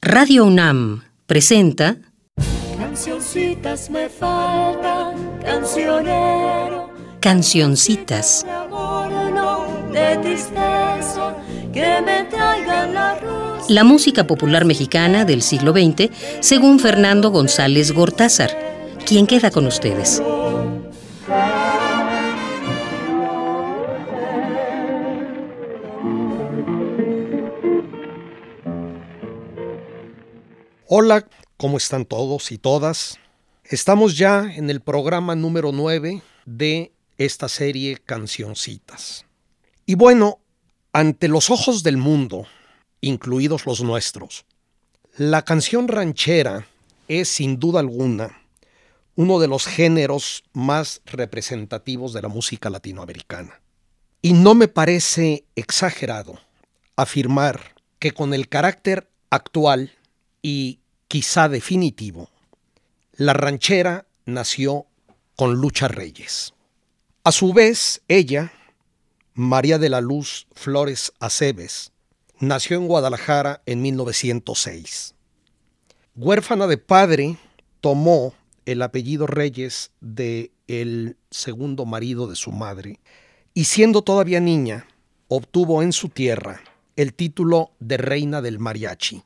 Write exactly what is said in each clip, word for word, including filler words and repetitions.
Radio UNAM presenta Cancioncitas me faltan, cancionero. Cancioncitas. De amor, no de tristeza, que me traigan la rosa. La música popular mexicana del siglo veinte, según Fernando González Gortázar. ¿Quién queda con ustedes? Hola, ¿cómo están todos y todas? Estamos ya en el programa número nueve de esta serie Cancioncitas. Y bueno, ante los ojos del mundo, incluidos los nuestros, la canción ranchera es sin duda alguna uno de los géneros más representativos de la música latinoamericana. Y no me parece exagerado afirmar que con el carácter actual y quizá definitivo, la ranchera nació con Lucha Reyes. A su vez, ella, María de la Luz Flores Aceves, nació en Guadalajara en mil novecientos seis. Huérfana de padre, tomó el apellido Reyes de el segundo marido de su madre y siendo todavía niña, obtuvo en su tierra el título de reina del mariachi.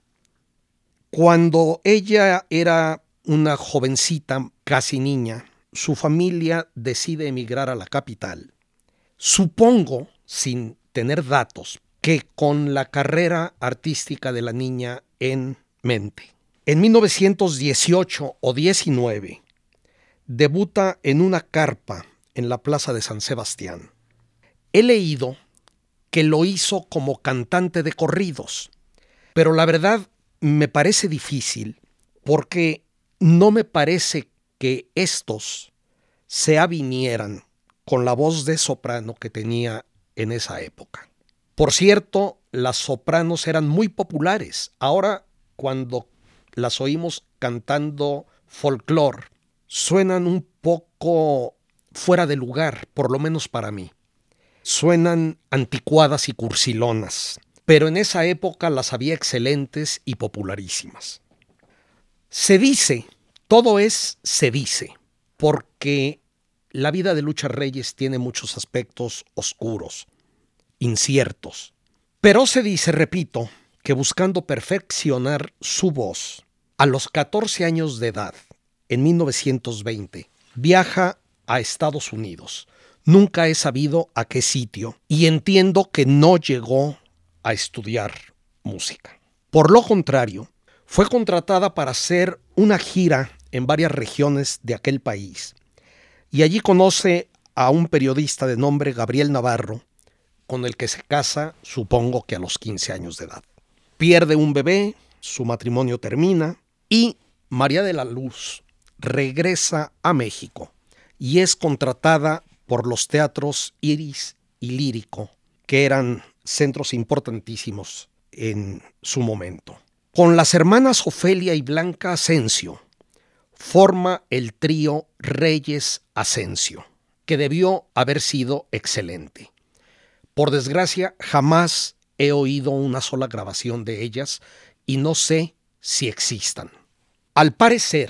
Cuando ella era una jovencita, casi niña, su familia decide emigrar a la capital. Supongo, sin tener datos, que con la carrera artística de la niña en mente. En mil novecientos dieciocho o diecinueve, debuta en una carpa en la Plaza de San Sebastián. He leído que lo hizo como cantante de corridos, pero la verdad me parece difícil porque no me parece que estos se avinieran con la voz de soprano que tenía en esa época. Por cierto, las sopranos eran muy populares. Ahora, cuando las oímos cantando folclore, suenan un poco fuera de lugar, por lo menos para mí. Suenan anticuadas y cursilonas. Pero en esa época las había excelentes y popularísimas. Se dice, todo es se dice, porque la vida de Lucha Reyes tiene muchos aspectos oscuros, inciertos. Pero se dice, repito, que buscando perfeccionar su voz, a los catorce años de edad, en mil novecientos veinte, viaja a Estados Unidos. Nunca he sabido a qué sitio y entiendo que no llegó a estudiar música. Por lo contrario, fue contratada para hacer una gira en varias regiones de aquel país y allí conoce a un periodista de nombre Gabriel Navarro, con el que se casa, supongo que a los quince años de edad. Pierde un bebé, su matrimonio termina y María de la Luz regresa a México y es contratada por los teatros Iris y Lírico, que eran centros importantísimos en su momento. Con las hermanas Ofelia y Blanca Asensio, forma el trío Reyes Asensio, que debió haber sido excelente. Por desgracia, jamás he oído una sola grabación de ellas y no sé si existan. Al parecer,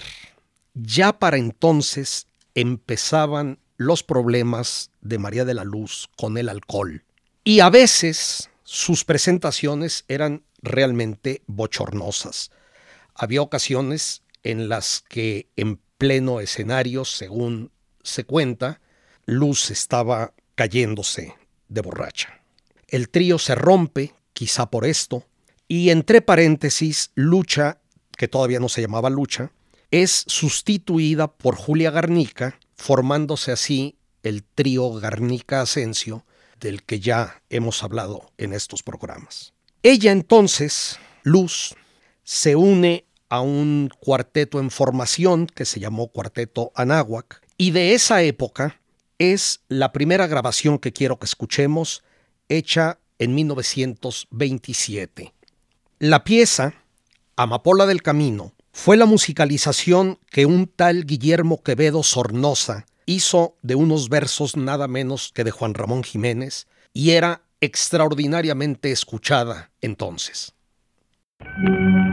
ya para entonces empezaban los problemas de María de la Luz con el alcohol. Y a veces sus presentaciones eran realmente bochornosas. Había ocasiones en las que en pleno escenario, según se cuenta, Luz estaba cayéndose de borracha. El trío se rompe, quizá por esto, y entre paréntesis, Lucha, que todavía no se llamaba Lucha, es sustituida por Julia Garnica, formándose así el trío Garnica-Asensio, del que ya hemos hablado en estos programas. Ella entonces, Luz, se une a un cuarteto en formación que se llamó Cuarteto Anáhuac, y de esa época es la primera grabación que quiero que escuchemos, hecha en mil novecientos veintisiete. La pieza, Amapola del Camino, fue la musicalización que un tal Guillermo Quevedo Sornosa hizo de unos versos nada menos que de Juan Ramón Jiménez y era extraordinariamente escuchada entonces.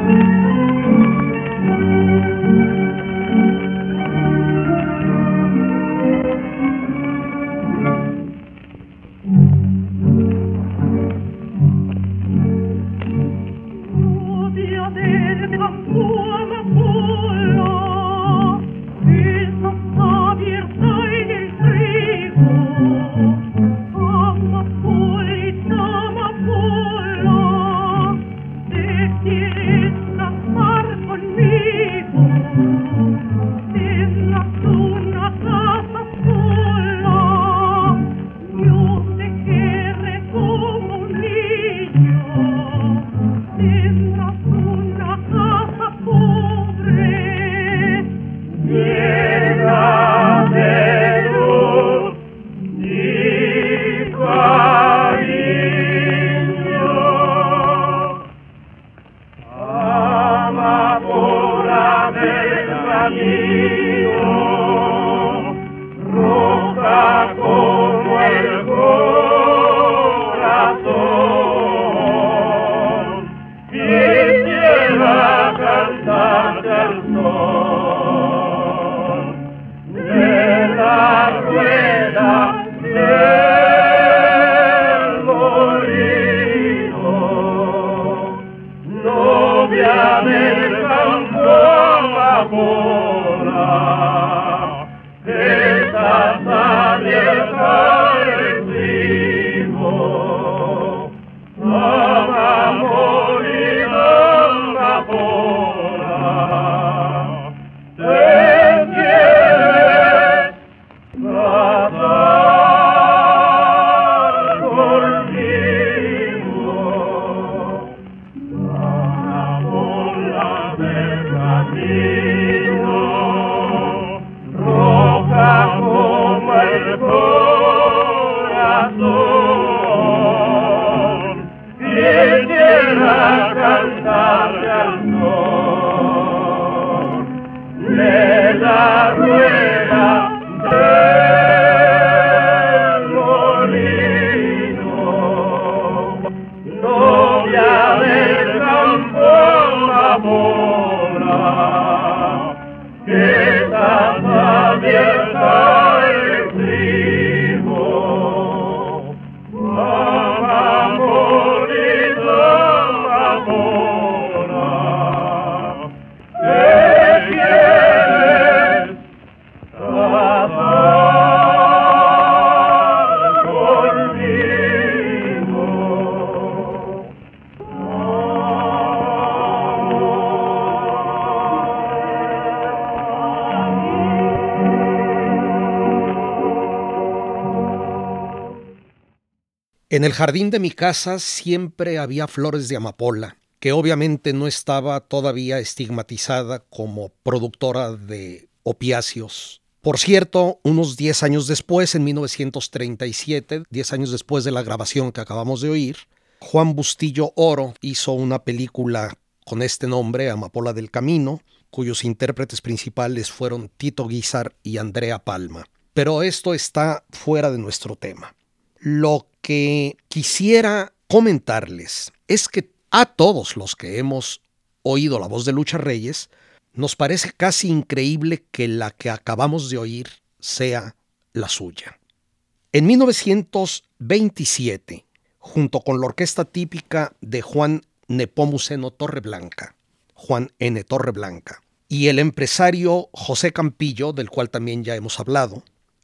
En el jardín de mi casa siempre había flores de amapola, que obviamente no estaba todavía estigmatizada como productora de opiáceos. Por cierto, unos diez años después, en mil novecientos treinta y siete, diez años después de la grabación que acabamos de oír, Juan Bustillo Oro hizo una película con este nombre, Amapola del Camino, cuyos intérpretes principales fueron Tito Guízar y Andrea Palma. Pero esto está fuera de nuestro tema. Lo que quisiera comentarles es que a todos los que hemos oído la voz de Lucha Reyes, nos parece casi increíble que la que acabamos de oír sea la suya. En mil novecientos veintisiete, junto con la orquesta típica de Juan Nepomuceno Torreblanca, Juan N. Torreblanca, y el empresario José Campillo, del cual también ya hemos hablado,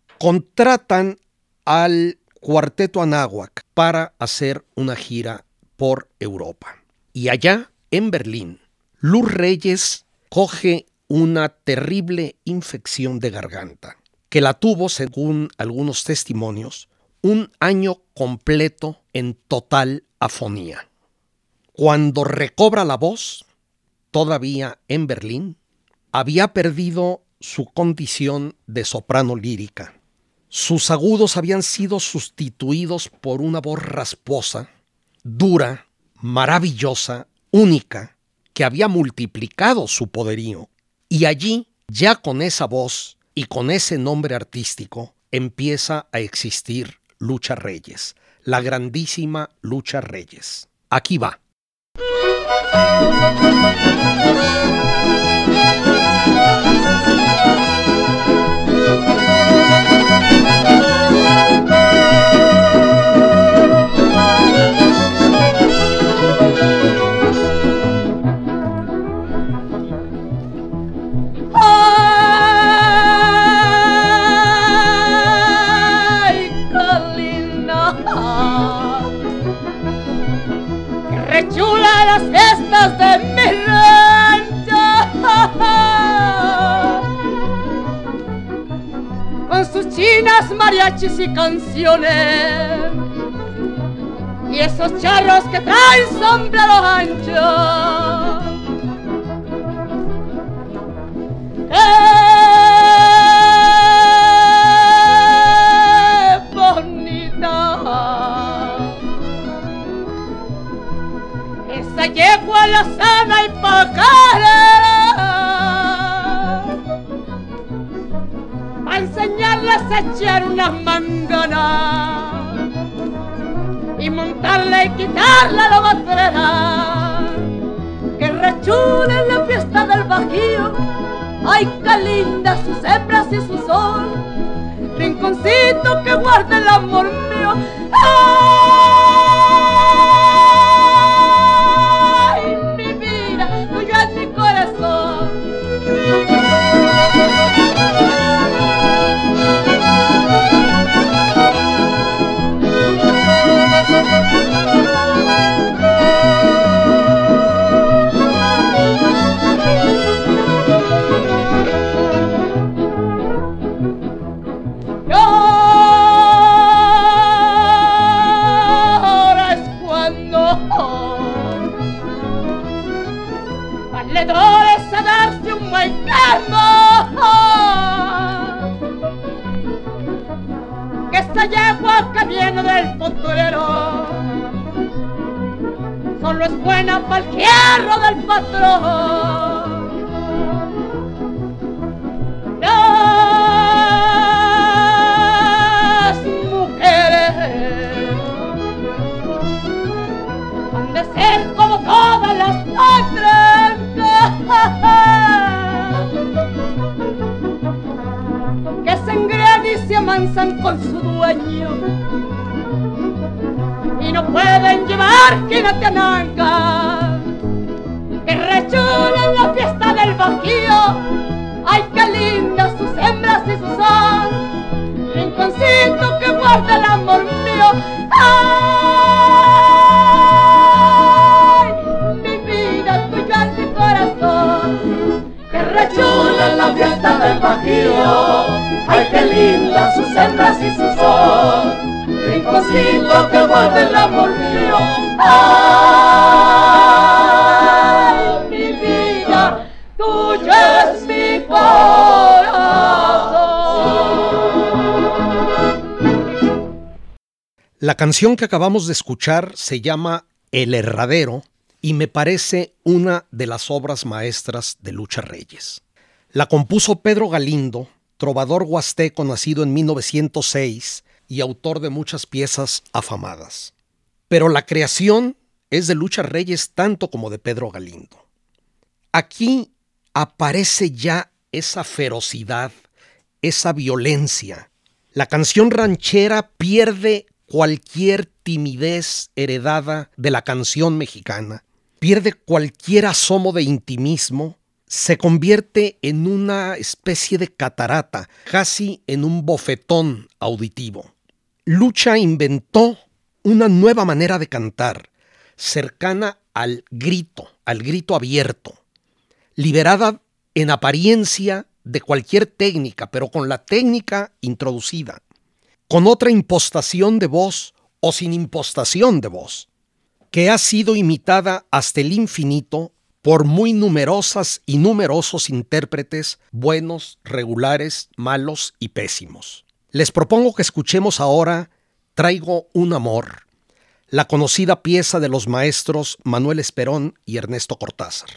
contratan al Cuarteto Anáhuac para hacer una gira por Europa. Y allá, en Berlín, Luz Reyes coge una terrible infección de garganta, que la tuvo, según algunos testimonios, un año completo en total afonía. Cuando recobra la voz, todavía en Berlín, había perdido su condición de soprano lírica. Sus agudos habían sido sustituidos por una voz rasposa, dura, maravillosa, única, que había multiplicado su poderío. Y allí, ya con esa voz y con ese nombre artístico, empieza a existir Lucha Reyes, la grandísima Lucha Reyes. Aquí va. Mariachis y canciones y esos charros que traen sombreros anchos. ¡Qué bonita! Esa yegua la sana y pajarera, a enseñarles a echar unas manganas y montarla y quitarla la batrera, que rechule en la fiesta del Bajío. Ay, qué lindas sus hembras y su sol, rinconcito que guarda el amor mío. Ay, mi vida, tuyo es mi corazón. Valedores a darse un buen quemo, que esta yegua que viene del potrero solo es buena para el hierro del patrón. Las mujeres han de ser como todas las otras, que se engrean y se amansan con su dueño y no pueden llevar quinateananca, que rechulen la fiesta del Bajío. Ay, qué lindas sus hembras y su sol, rinconcito que guarda el amor mío. Ay, mi vida, tuyo es mi corazón, que rechulen la fiesta del Bajío. Ay, qué lindas sus hembras y su sol, rinconcito que guarda el amor mío. Ay, mi vida, tuyo es mi corazón. La canción que acabamos de escuchar se llama El Herradero y me parece una de las obras maestras de Lucha Reyes. La compuso Pedro Galindo, trovador huasteco nacido en mil novecientos seis y autor de muchas piezas afamadas. Pero la creación es de Lucha Reyes tanto como de Pedro Galindo. Aquí aparece ya esa ferocidad, esa violencia. La canción ranchera pierde cualquier timidez heredada de la canción mexicana, pierde cualquier asomo de intimismo, se convierte en una especie de catarata, casi en un bofetón auditivo. Lucha inventó una nueva manera de cantar, cercana al grito, al grito abierto, liberada en apariencia de cualquier técnica, pero con la técnica introducida, con otra impostación de voz o sin impostación de voz, que ha sido imitada hasta el infinito por muy numerosas y numerosos intérpretes, buenos, regulares, malos y pésimos. Les propongo que escuchemos ahora Traigo un amor, la conocida pieza de los maestros Manuel Esperón y Ernesto Cortázar.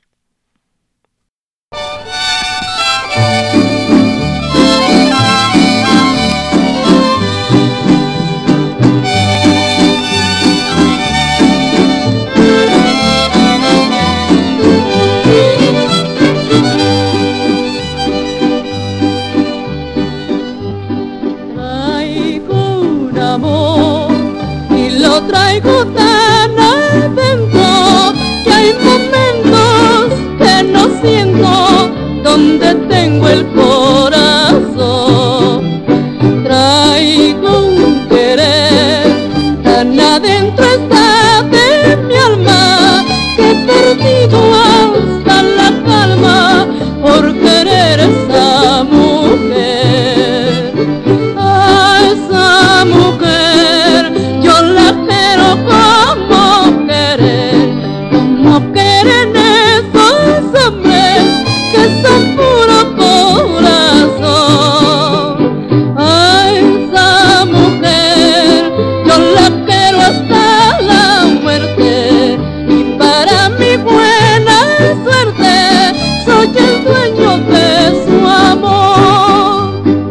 siento, donde tengo el corazón. Traigo un querer tan adentro está de mi alma, que he perdido hasta la calma por querer esa mujer. A esa mujer yo la quiero como querer, como quieren esos hombres que son puro corazón. A esa mujer yo la quiero hasta la muerte, y para mi buena suerte soy el dueño de su amor.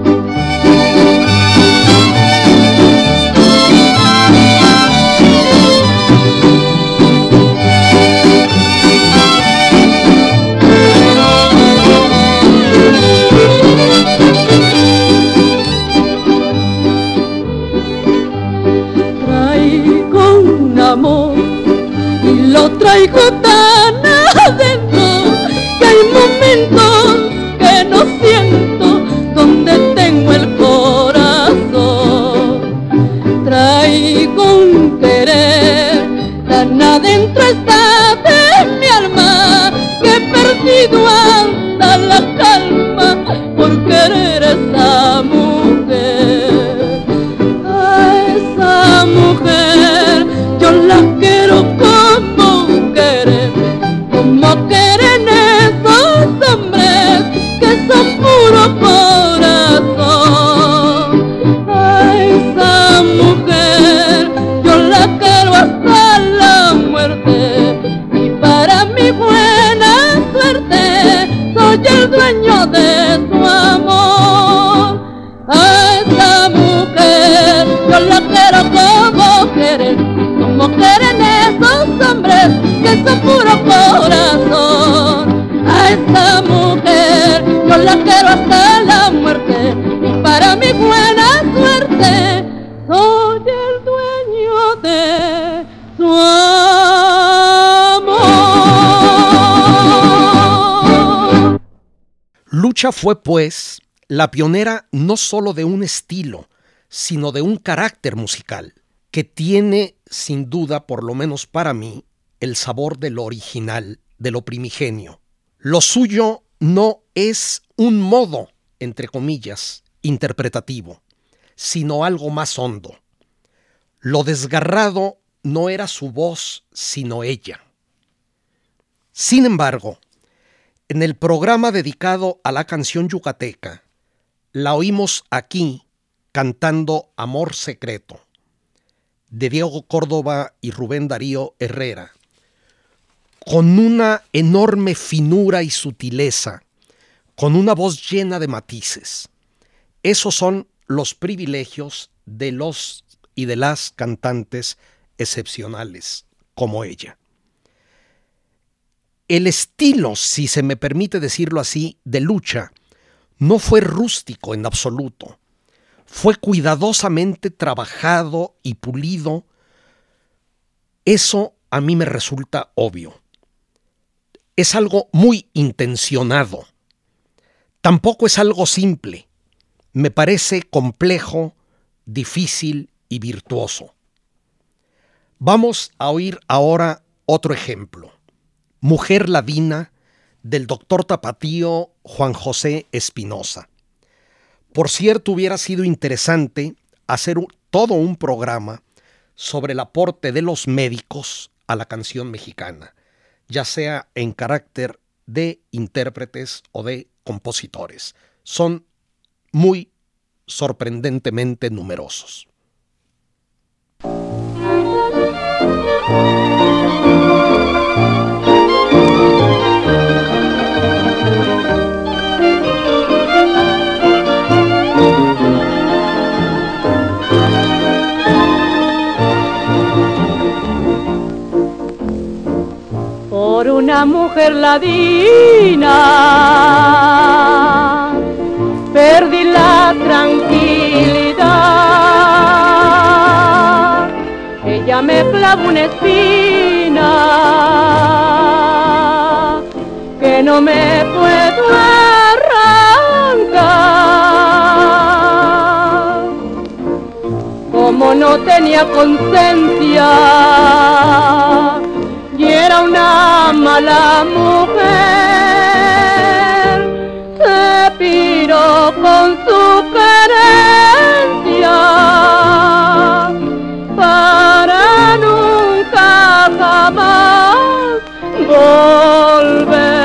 Traigo un amor y lo traigo tan adentro que hay momentos que no siento, donde tengo el corazón. Traigo un querer tan adentro está de mi alma, que he perdido hasta la calma por querer esa mujer. A esa mujer yo la quiero como querer, como quieren esos hombres que son puro corazón. A esa mujer yo la quiero hasta la muerte, y para mi buena suerte soy el dueño de su amor. A esa mujer yo la quiero como querer, como quieren esos hombres que son puro corazón. A esa mujer yo la quiero hasta la muerte, y para mi buena suerte soy el dueño de su amor. Lucha fue, pues, la pionera no solo de un estilo, sino de un carácter musical, que tiene, sin duda, por lo menos para mí, el sabor de lo original, de lo primigenio. Lo suyo no es un modo, entre comillas, interpretativo, sino algo más hondo. Lo desgarrado no era su voz, sino ella. Sin embargo, en el programa dedicado a la canción yucateca, la oímos aquí cantando Amor Secreto, de Diego Córdoba y Rubén Darío Herrera, con una enorme finura y sutileza, con una voz llena de matices. Esos son los privilegios de los y de las cantantes excepcionales como ella. El estilo, si se me permite decirlo así, de Lucha, no fue rústico en absoluto. Fue cuidadosamente trabajado y pulido. Eso a mí me resulta obvio. Es algo muy intencionado. Tampoco es algo simple. Me parece complejo, difícil y virtuoso. Vamos a oír ahora otro ejemplo. Mujer Ladina, del doctor tapatío Juan José Espinosa. Por cierto, hubiera sido interesante hacer un, todo un programa sobre el aporte de los médicos a la canción mexicana, ya sea en carácter de intérpretes o de compositores. Son muy sorprendentemente numerosos. Por una mujer ladina perdí la tranquilidad. Ella me clavó una espina que que no me puedo arrancar. Como no tenía conciencia y era una mala mujer, se piró con su querencia para nunca jamás volver.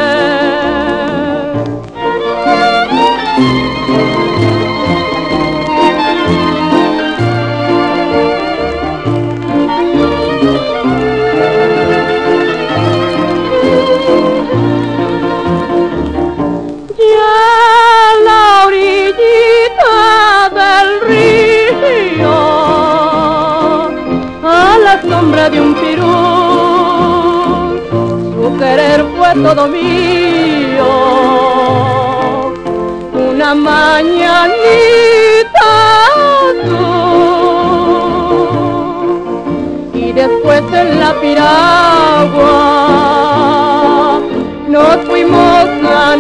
De un pirú, su querer fue todo mío. Una mañanita azul y después en la piragua nos fuimos a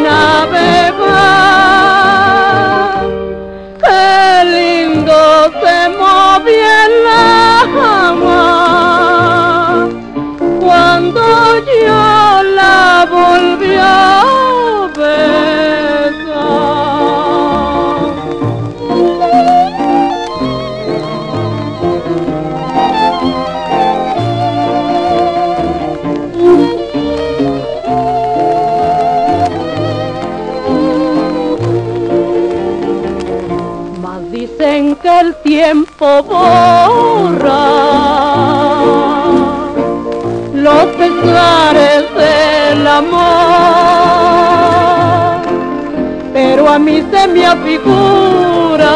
navegar. Qué lindo se movía el agua cuando yo la volví a Mas dicen que el tiempo borra los pesares del amor, pero a mí se me afigura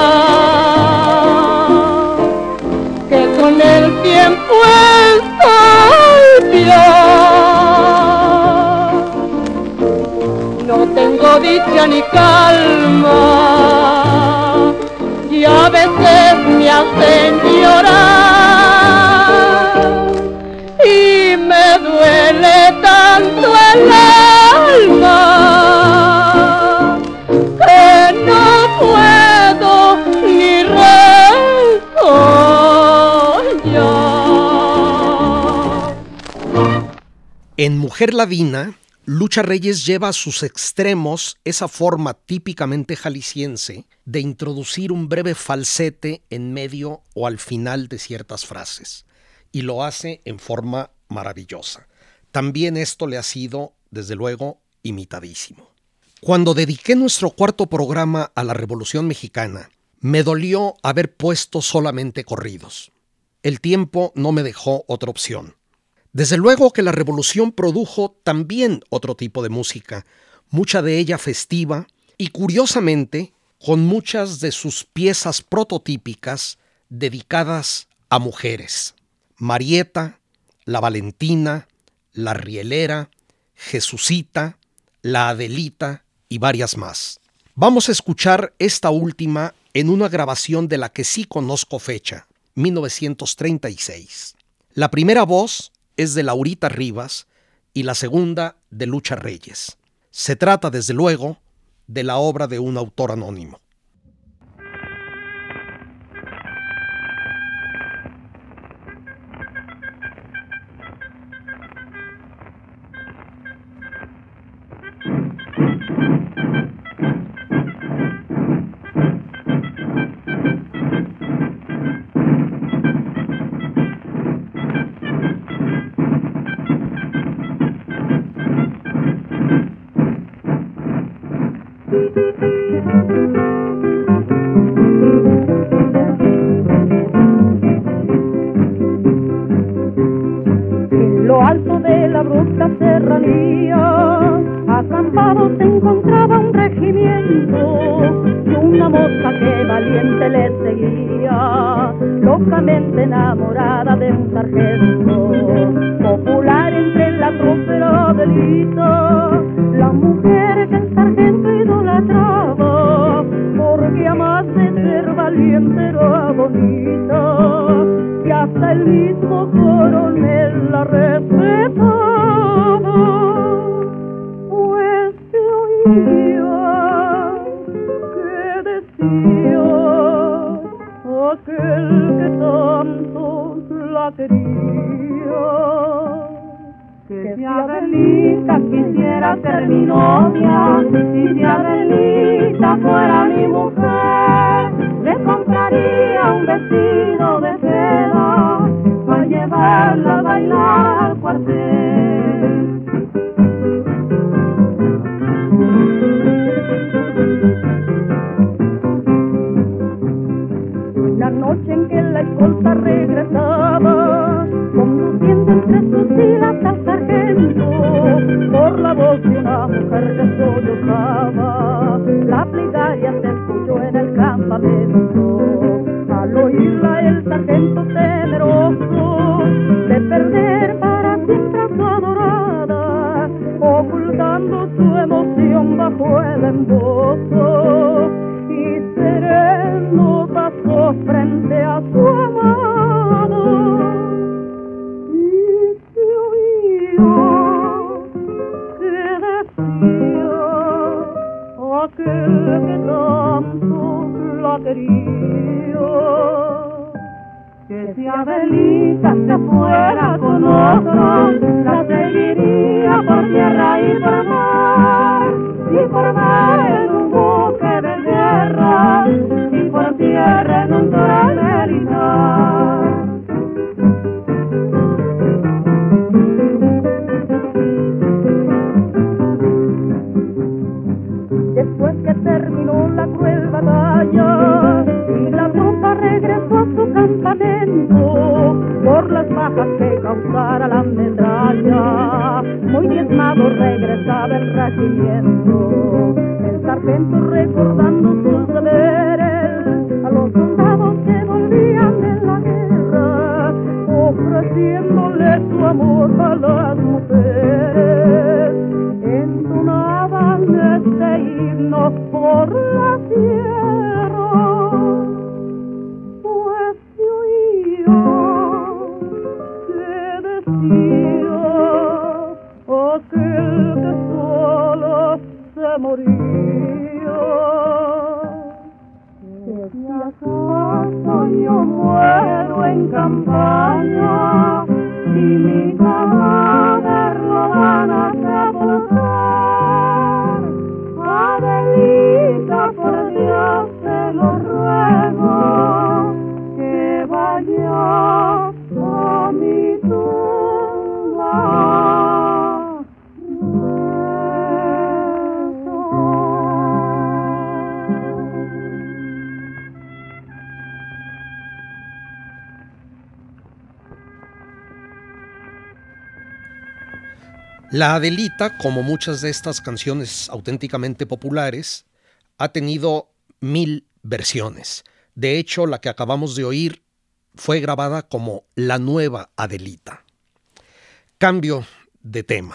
que con el tiempo estoy peor. No tengo dicha ni calma y a veces me hacen llorar y me duele tanto el alma que no puedo ni resollar. En Mujer Ladina, Lucha Reyes lleva a sus extremos esa forma típicamente jalisciense de introducir un breve falsete en medio o al final de ciertas frases, y lo hace en forma maravillosa. También esto le ha sido, desde luego, imitadísimo. Cuando dediqué nuestro cuarto programa a la Revolución Mexicana, me dolió haber puesto solamente corridos. El tiempo no me dejó otra opción. Desde luego que la revolución produjo también otro tipo de música, mucha de ella festiva y, curiosamente, con muchas de sus piezas prototípicas dedicadas a mujeres. Marieta, La Valentina, La Rielera, Jesucita, La Adelita y varias más. Vamos a escuchar esta última en una grabación de la que sí conozco fecha, mil novecientos treinta y seis. La primera voz es de Laurita Rivas y la segunda de Lucha Reyes. Se trata, desde luego, de la obra de un autor anónimo. En lo alto de la brusca serranía, acampado se encontraba un regimiento y una mosca que valiente le seguía, locamente enamorada de un sargento, popular entre la tropa era Adelita, la mujer que el sargento idolatraba, porque además de ser valiente era bonita, y hasta el mismo coronel la respetaba, pues que decía aquel que tanto la quería, que si Adelita quisiera ser mi novia, y si Adelita fuera mi mujer, le compraría un vestido de seda para llevarla a bailar al cuartel. La noche en que la escolta regresaba, conduciendo entre sus filas al sargento, por la voz de una mujer que sollozaba, la plegaria se escuchó en el campamento. Al oírla el sargento temeroso de perder para siempre a su adorada, ocultando su emoción bajo el embozo, y sereno pasó frente a su amado, y se oía que decía aquel que tanto la quería, que si Adelita se fuera con otro, la seguiría por tierra y por mar, y por mar en un buque de guerra, y por tierra en un tren militar. Después que terminó la cruel batalla y la tropa regresó a su campamento, por las bajas que causara la metralla, muy diezmado regresaba el regimiento. El sargento, recordando sus deberes, a los soldados que volvían de la guerra, ofreciéndole su amor a las mujeres, entonaban este himno por la tierra, pues se oía que decía aquel que solo se moría, que si acaso yo muero en campaña y mi cadáver lo van a sepultar, Adelita, por Dios te lo ruego, que vaya a mi tumba. La Adelita, como muchas de estas canciones auténticamente populares, ha tenido mil versiones. De hecho, la que acabamos de oír fue grabada como La Nueva Adelita. Cambio de tema.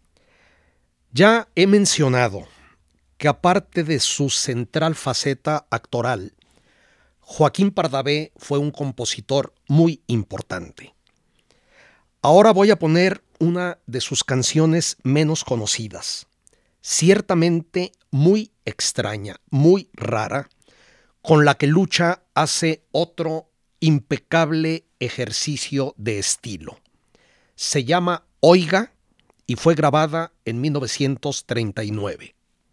Ya he mencionado que aparte de su central faceta actoral, Joaquín Pardavé fue un compositor muy importante. Ahora voy a poner una de sus canciones menos conocidas, ciertamente muy extraña, muy rara, con la que Lucha hace otro impecable ejercicio de estilo. Se llama Oiga y fue grabada en mil novecientos treinta y nueve.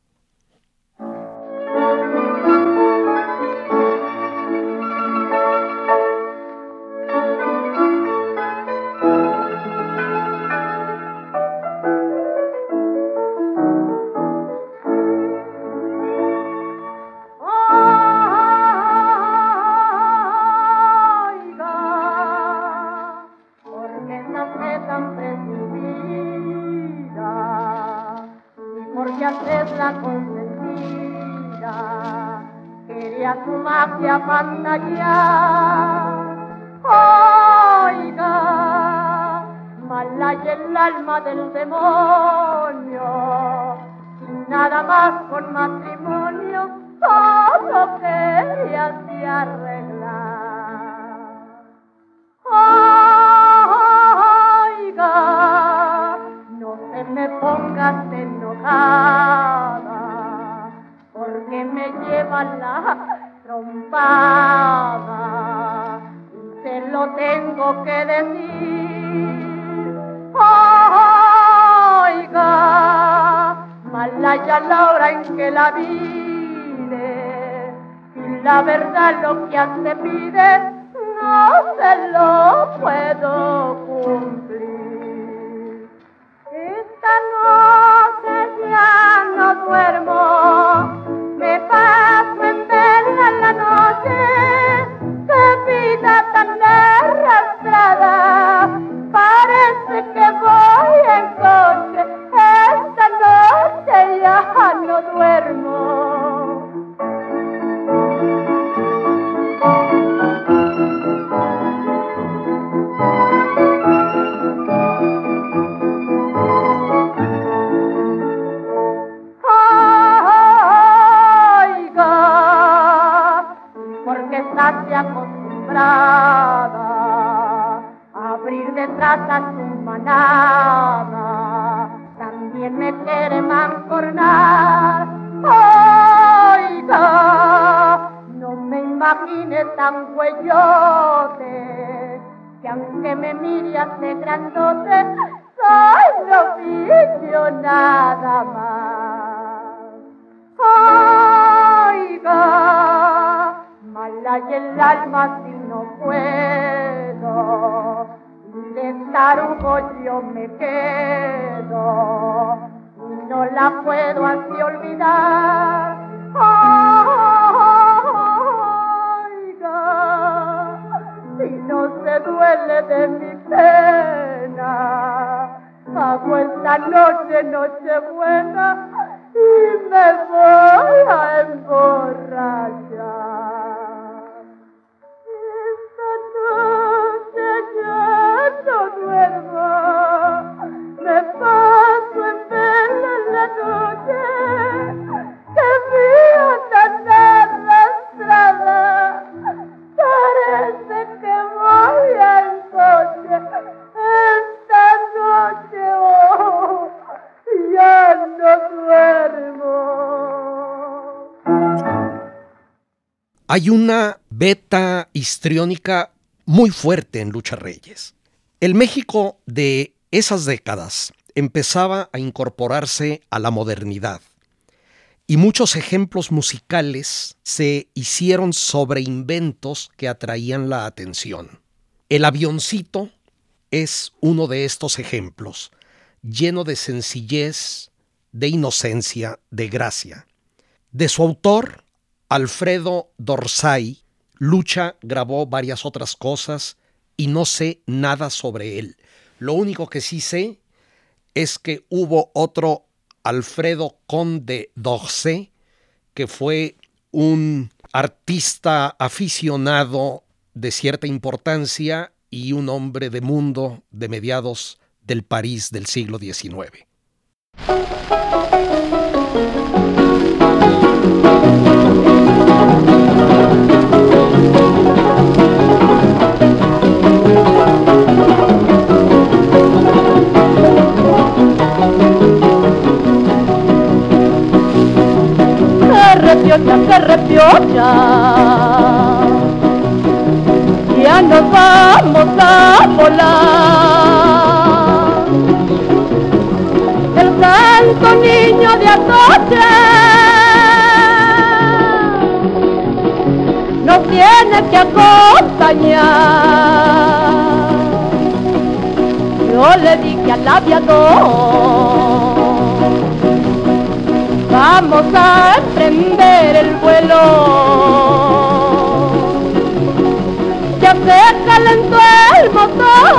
Oiga, mala y el alma del demonio, nada más con matrimonio todo quería se arreglar. Oiga, no te me pongas enojada, a la trompada, se lo tengo que decir. Oiga, malaya la hora en que la vine, y la verdad lo que hace pide, no se lo puedo cumplir. Esta noche ya no duermo, me paso en vela la noche, qué vida tan arrastrada, parece que voy en coche, esta noche ya no duermo. Acostumbrada a abrir detrás a su manada, también me quiere mancornar. Oiga, no me imagine tan huellote, que aunque me mire hace grandote, soy novillo nada más. Oiga, mala y el alma si no puedo, de tarugo yo me quedo, y no la puedo así olvidar. Oiga, si no se duele de mi pena, hago esta noche nochebuena y me voy a emborrachar. Esta noche ya no duermo, me paso en vela en la noche, que vía tan arrastrada, parece que voy en coche, esta noche oh, ya no duermo. Hay una beta histriónica muy fuerte en Lucha Reyes. El México de esas décadas empezaba a incorporarse a la modernidad y muchos ejemplos musicales se hicieron sobre inventos que atraían la atención. El avioncito es uno de estos ejemplos, lleno de sencillez, de inocencia, de gracia. De su autor, Alfredo Dorsay, Lucha grabó varias otras cosas y no sé nada sobre él. Lo único que sí sé es que hubo otro Alfredo Conde Dorsay, que fue un artista aficionado de cierta importancia y un hombre de mundo de mediados del París del siglo diecinueve. Repiocha, que repiocha, ya nos vamos a volar. El santo niño de Atocha nos tiene que acompañar. Yo le dije al aviador, vamos a emprender el vuelo. Ya se calentó el motor,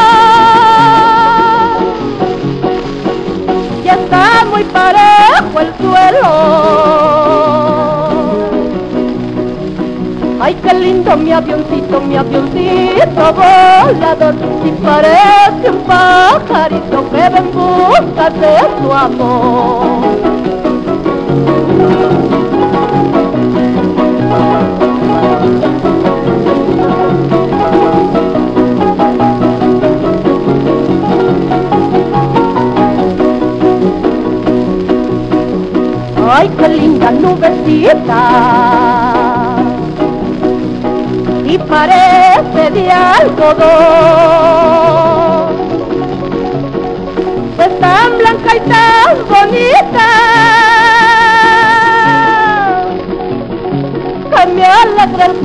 ya está muy parejo el suelo. Ay, qué lindo mi avioncito, mi avioncito volador, y parece un pajarito que va en busca de su amor. Ay, qué linda nubecita, y parece de algodón, pues tan blanca y tan bonita, que me alegra el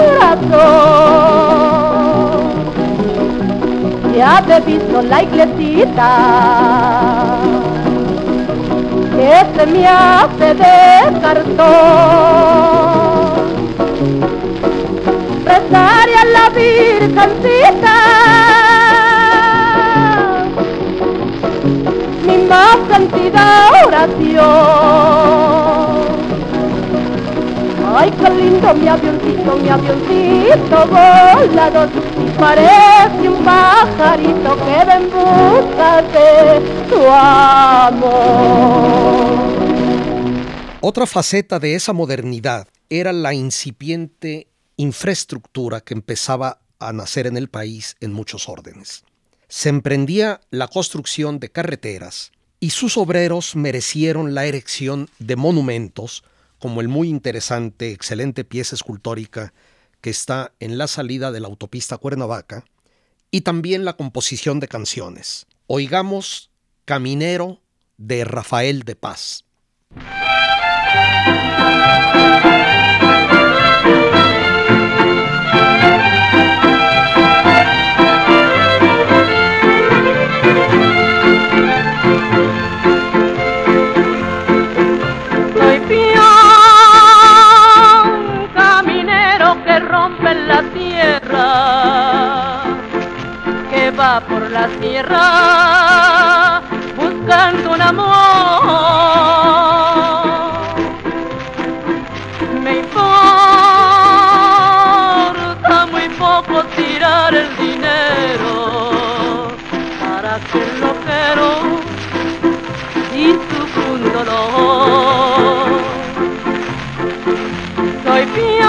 corazón. Ya te he visto la iglesita, que se me hace de cartón, rezaré a la Virgencita mi más sentida oración. Ay, qué lindo mi avioncito, mi avioncito volador, y parece un pajarito que va en busca de tu amor. Otra faceta de esa modernidad era la incipiente infraestructura que empezaba a nacer en el país en muchos órdenes. Se emprendía la construcción de carreteras y sus obreros merecieron la erección de monumentos como el muy interesante, excelente pieza escultórica que está en la salida de la autopista Cuernavaca, y también la composición de canciones. Oigamos Caminero de Rafael de Paz. Por la sierra buscando un amor, me importa muy poco tirar el dinero para que lo quiero y sufro un dolor. Soy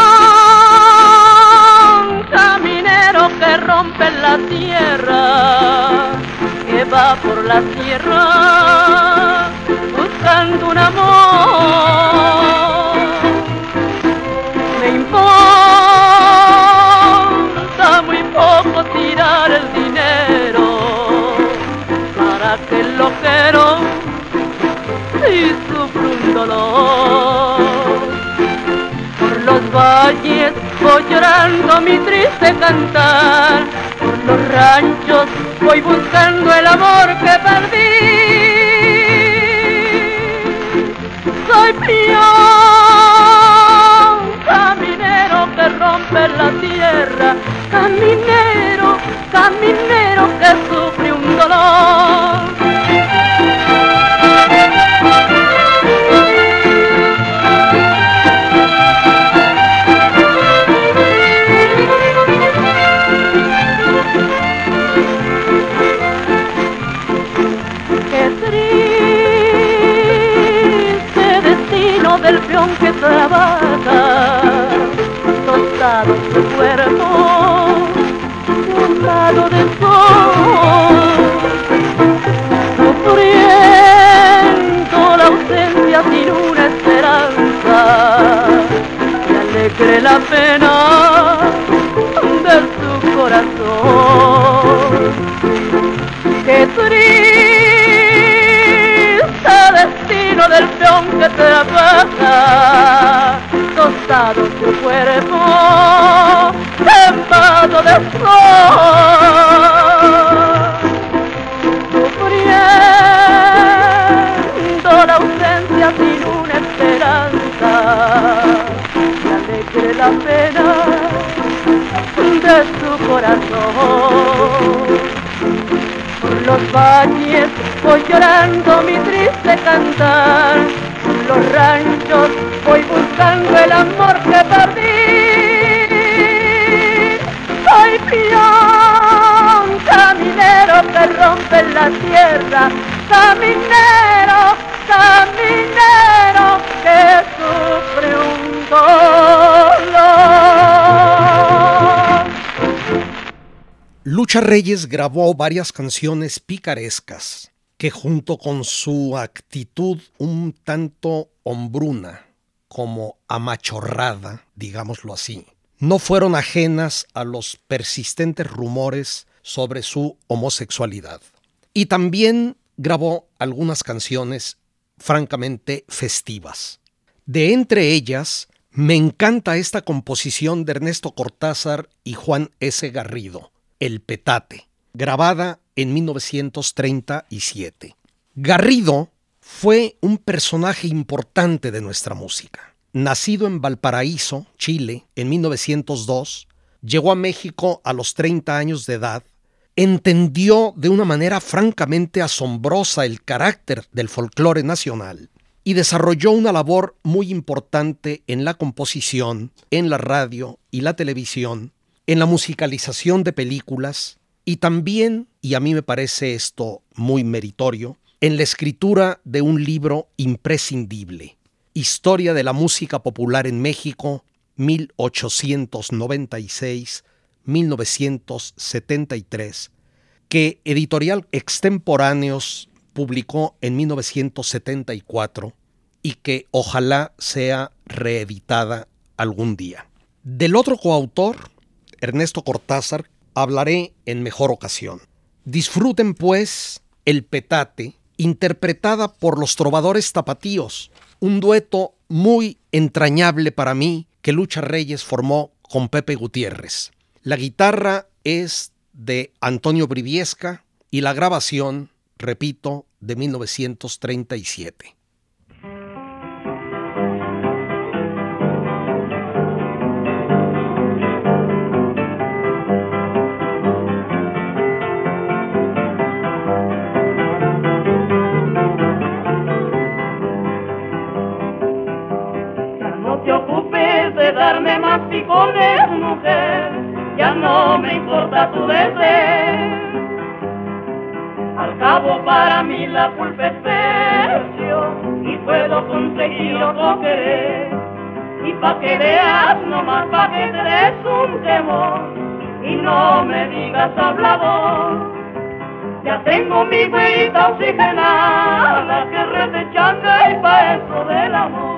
peón caminero que rompe la tierra, que va por la sierra buscando un amor. Me importa muy poco tirar el dinero para que lo quiero y sufro un dolor. Por los valles voy llorando mi triste cantar, por los ranchos voy buscando el amor que perdí. Soy peón caminero que rompe la tierra, caminero, caminero que sufre un dolor. Del peón que trabaja, tostado su cuerpo, quemado de sol, sufriendo la ausencia sin una esperanza, que alegre la pena de su corazón. Qué triste destino del peón que trabaja, tostado su cuerpo, quemado de sol, sufriendo la ausencia sin una esperanza, que alegre la pena de su corazón. Por los valles voy llorando mi triste cantar, por los ranchos voy buscando el amor que perdí. Soy peón caminero que rompe la tierra, caminero, caminero que sufre un dolor. Lucha Reyes grabó varias canciones picarescas que junto con su actitud un tanto hombruna, como amachorrada, digámoslo así, no fueron ajenas a los persistentes rumores sobre su homosexualidad. Y también grabó algunas canciones francamente festivas. De entre ellas, me encanta esta composición de Ernesto Cortázar y Juan S. Garrido, El Petate, grabada en mil novecientos treinta y siete. Garrido fue un personaje importante de nuestra música. Nacido en Valparaíso, Chile, en mil novecientos dos, llegó a México a los treinta años de edad, entendió de una manera francamente asombrosa el carácter del folclore nacional y desarrolló una labor muy importante en la composición, en la radio y la televisión, en la musicalización de películas y también, y a mí me parece esto muy meritorio, en la escritura de un libro imprescindible, Historia de la Música Popular en México, mil ochocientos noventa y seis a mil novecientos setenta y tres, que Editorial Extemporáneos publicó en mil novecientos setenta y cuatro y que ojalá sea reeditada algún día. Del otro coautor, Ernesto Cortázar, hablaré en mejor ocasión. Disfruten, pues, El Petate, interpretada por los Trovadores Tapatíos, un dueto muy entrañable para mí que Lucha Reyes formó con Pepe Gutiérrez. La guitarra es de Antonio Briviesca y la grabación, repito, de mil novecientos treinta y siete. Darme más picones, mujer, ya no me importa tu deseo. Al cabo para mí la culpa es precio y puedo conseguir otro querer. Y pa' que veas, nomás pa' que te des un temor y no me digas hablador. Ya tengo mi huellita oxigenada que retechando y pa' eso del amor.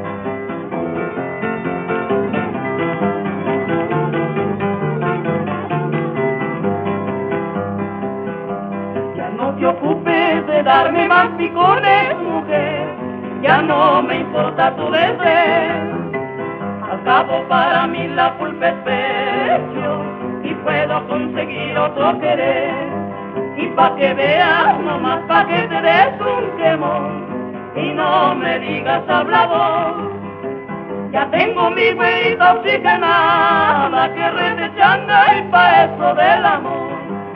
Te ocupes de darme más picones, mujer, ya no me importa tu deseo. Al cabo para mí la culpa es pecho y puedo conseguir otro querer. Y pa' que veas, nomás pa' que te des un quemón y no me digas hablador. Ya tengo mi huellita oxigenada que retechando y pa' eso del amor.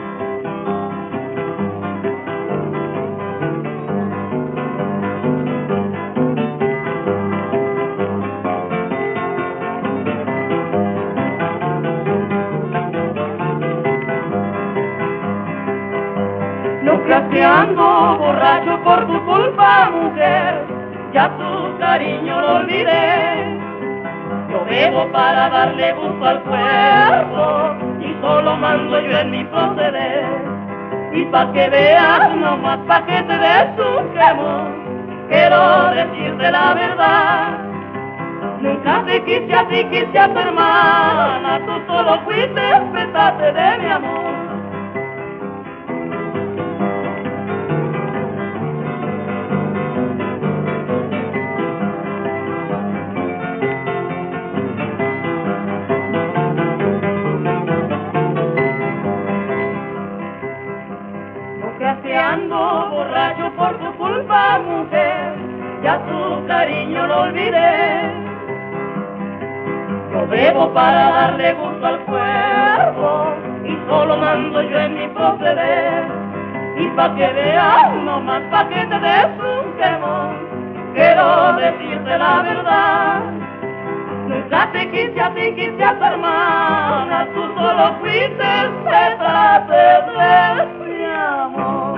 Que ando borracho por tu culpa, mujer, ya tu cariño lo olvidé. Yo bebo para darle gusto al cuerpo y solo mando yo en mi proceder. Y pa' que veas, nomás pa' que te des un quemón, quiero decirte la verdad. Nunca te quise a ti, quise a tu hermana, tú solo fuiste el petate de mi amor. Ando borracho por tu culpa, mujer, ya tu cariño lo olvidé. Yo bebo para darle gusto al cuerpo y solo mando yo en mi proceder. Y pa' que veas, nomás pa' que te des un quemón, quiero decirte la verdad. Nunca te quise a ti, quise a tu hermana, tú solo fuiste el petate de mi amor.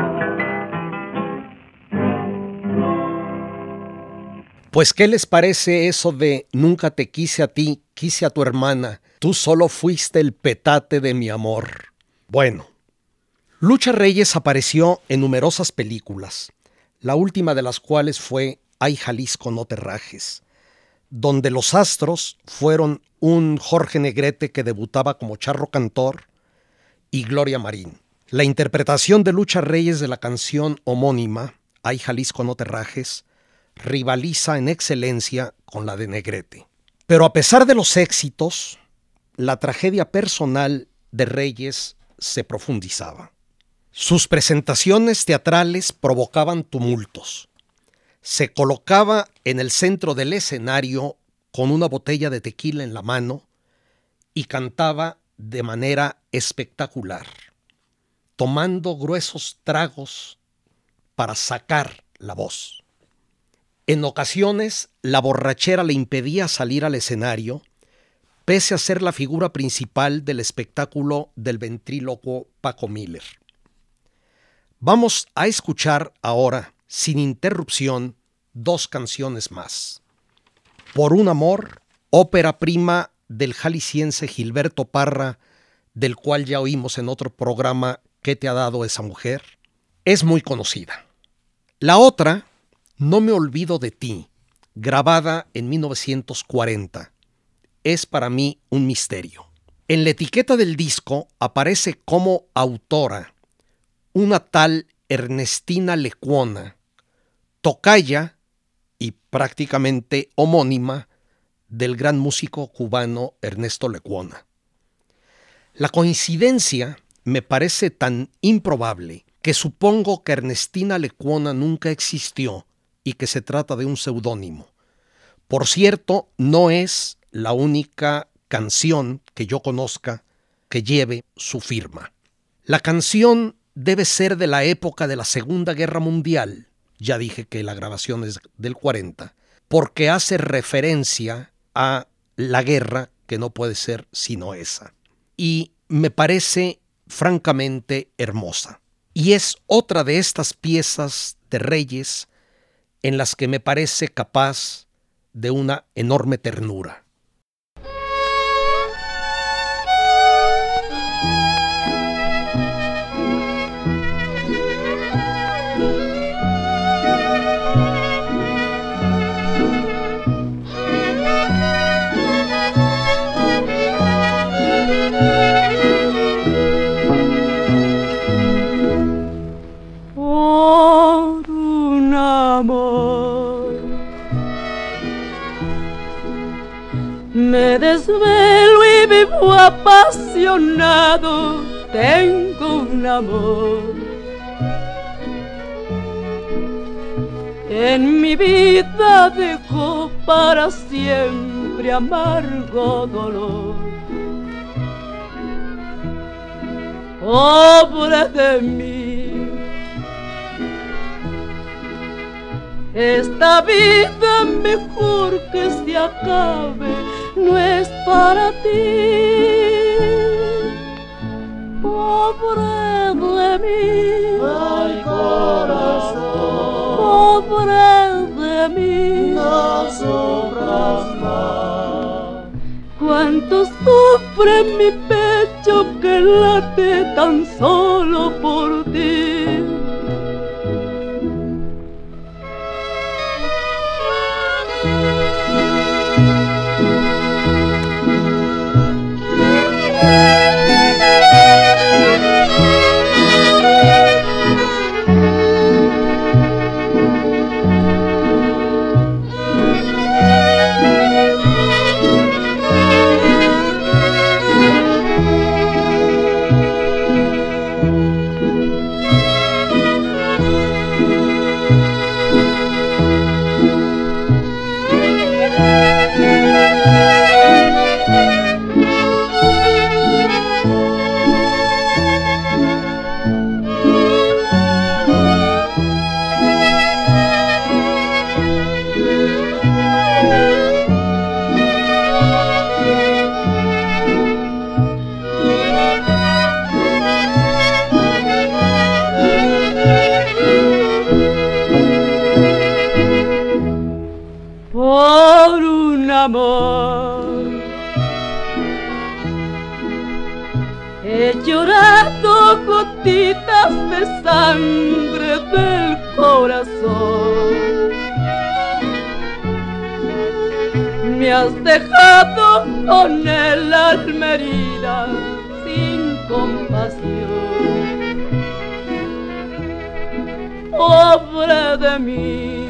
Pues, ¿qué les parece eso de nunca te quise a ti, quise a tu hermana, tú solo fuiste el petate de mi amor? Bueno, Lucha Reyes apareció en numerosas películas, la última de las cuales fue Ay Jalisco no te rajes, donde los astros fueron un Jorge Negrete que debutaba como charro cantor y Gloria Marín. La interpretación de Lucha Reyes de la canción homónima Ay Jalisco no te rajes rivaliza en excelencia con la de Negrete. Pero a pesar de los éxitos, la tragedia personal de Reyes se profundizaba. Sus presentaciones teatrales provocaban tumultos. Se colocaba en el centro del escenario con una botella de tequila en la mano y cantaba de manera espectacular, tomando gruesos tragos para sacar la voz. En ocasiones, la borrachera le impedía salir al escenario, pese a ser la figura principal del espectáculo del ventrílocuo Paco Miller. Vamos a escuchar ahora, sin interrupción, dos canciones más. Por un amor, ópera prima del jalisciense Gilberto Parra, del cual ya oímos en otro programa ¿Qué te ha dado esa mujer? Es muy conocida. La otra, No me olvido de ti, grabada en mil novecientos cuarenta, es para mí un misterio. En la etiqueta del disco aparece como autora una tal Ernestina Lecuona, tocaya y prácticamente homónima del gran músico cubano Ernesto Lecuona. La coincidencia me parece tan improbable que supongo que Ernestina Lecuona nunca existió y que se trata de un seudónimo. Por cierto, no es la única canción que yo conozca que lleve su firma. La canción debe ser de la época de la Segunda Guerra Mundial, ya dije que la grabación es del cuarenta, porque hace referencia a la guerra que no puede ser sino esa. Y me parece francamente hermosa. Y es otra de estas piezas de Reyes en las que me parece capaz de una enorme ternura. Me desvelo y vivo apasionado, tengo un amor. En mi vida dejó para siempre amargo dolor. Pobre de mí, esta vida mejor que se acabe no es para ti. Pobre de mí, ay corazón, pobre de mí, no sufras más. Cuánto sufre mi pecho que late tan solo por ti. Amor, he llorado gotitas gotas de sangre del corazón. Me has dejado con el alma herida sin compasión. Pobre de mí,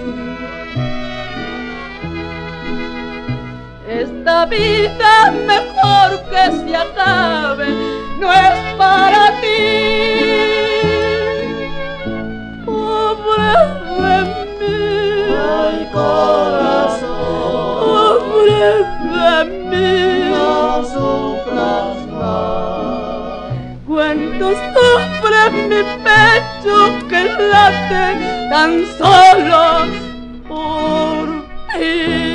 esta vida mejor que se acabe no es para ti. Pobre de mí, ay corazón, pobre de mí, no sufras más. Cuando sufre mi pecho que late tan solo por ti.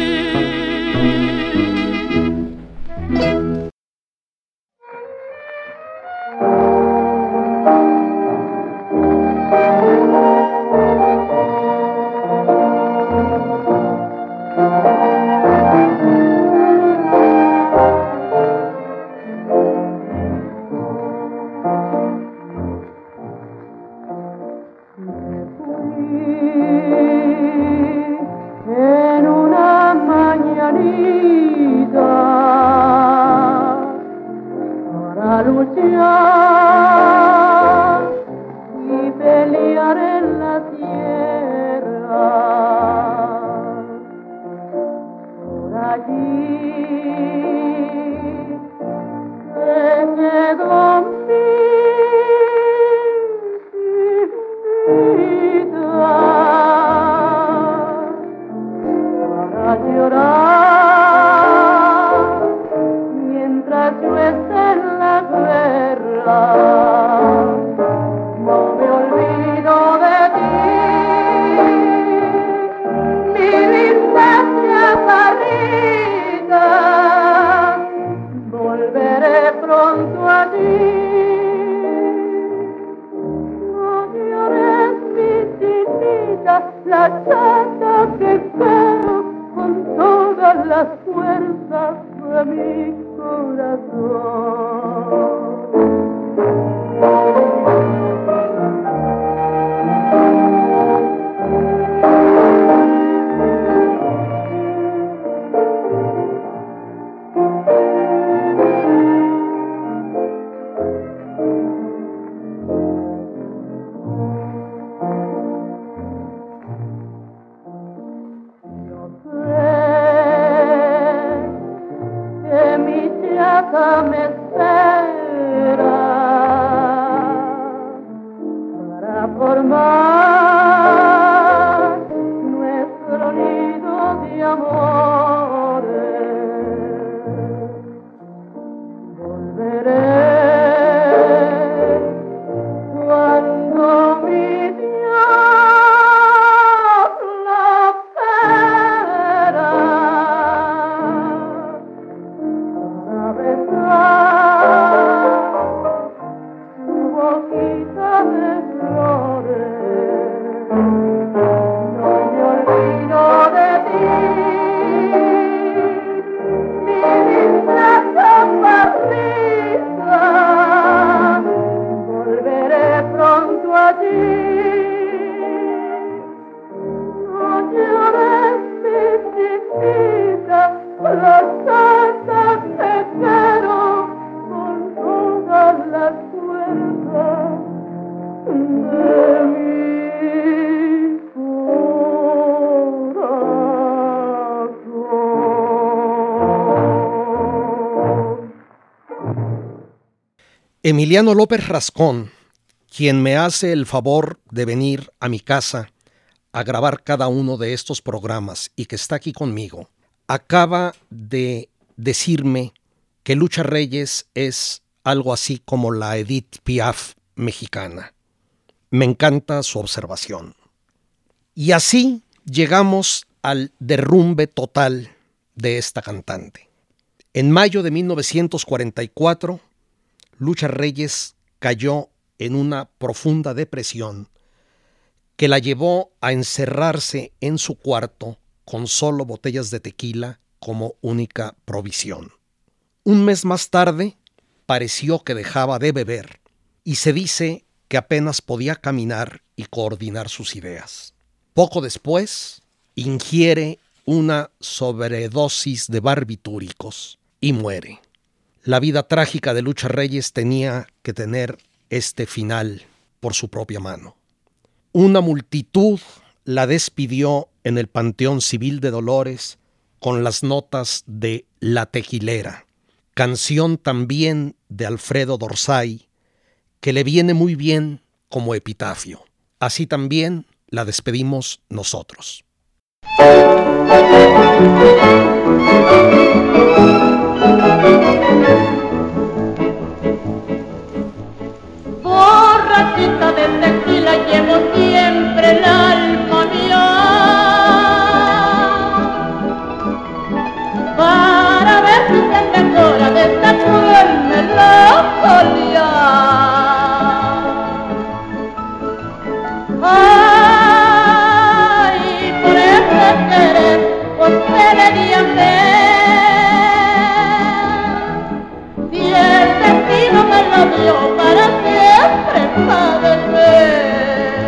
Emiliano López Rascón, quien me hace el favor de venir a mi casa a grabar cada uno de estos programas y que está aquí conmigo, acaba de decirme que Lucha Reyes es algo así como la Edith Piaf mexicana. Me encanta su observación. Y así llegamos al derrumbe total de esta cantante. En mayo de mil novecientos cuarenta y cuatro, Lucha Reyes cayó en una profunda depresión que la llevó a encerrarse en su cuarto con solo botellas de tequila como única provisión. Un mes más tarde pareció que dejaba de beber y se dice que apenas podía caminar y coordinar sus ideas. Poco después, ingiere una sobredosis de barbitúricos y muere. La vida trágica de Lucha Reyes tenía que tener este final por su propia mano. Una multitud la despidió en el Panteón Civil de Dolores con las notas de La Tequilera, canción también de Alfredo Dorsay, que le viene muy bien como epitafio. Así también la despedimos nosotros. Borrachita de tequila llevo siempre el alma mía para ver si se mejora de esta cruel melancolía. Ay, por ese querer, usted debería ver si el destino me lo dio para siempre padecer.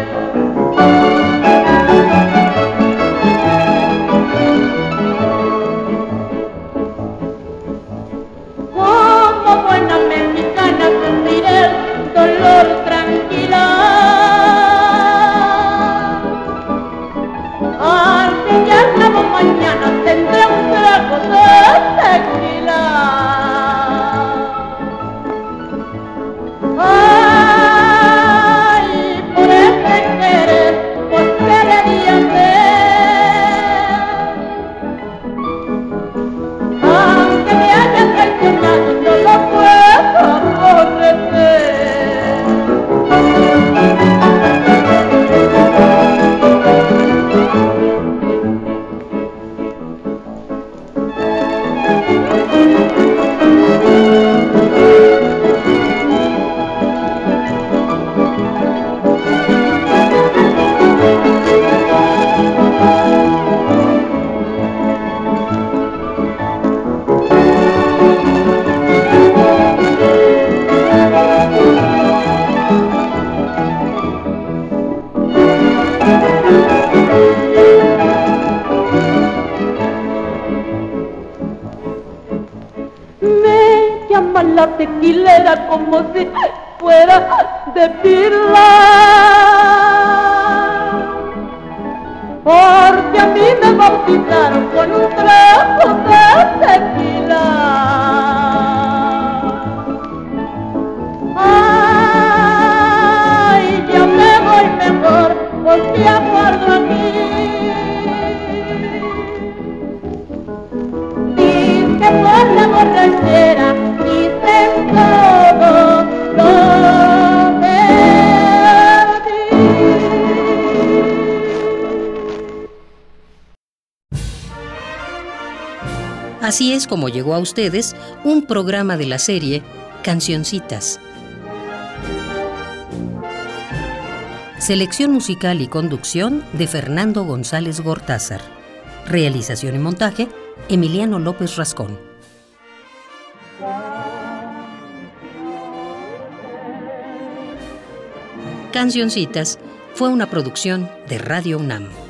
Como buena mexicana sufriré el dolor tranquila. Al pillar la mañana tendré un trago de tequila. Ay, por ese querer, ¿por qué debía ser? Aunque me haya traicionado, no lo puedo aborrecer. Me llaman la tequilera como si fuera de pirla, porque a mí me bautizaron con un trago de tequila. Ay, ya me voy mejor porque aguardo aquí. Dice por la borrachera, dicen todo lo de ti. Así es como llegó a ustedes un programa de la serie Cancioncitas. Selección musical y conducción de Fernando González Gortázar. Realización y montaje, Emiliano López Rascón. Cancioncitas fue una producción de Radio UNAM.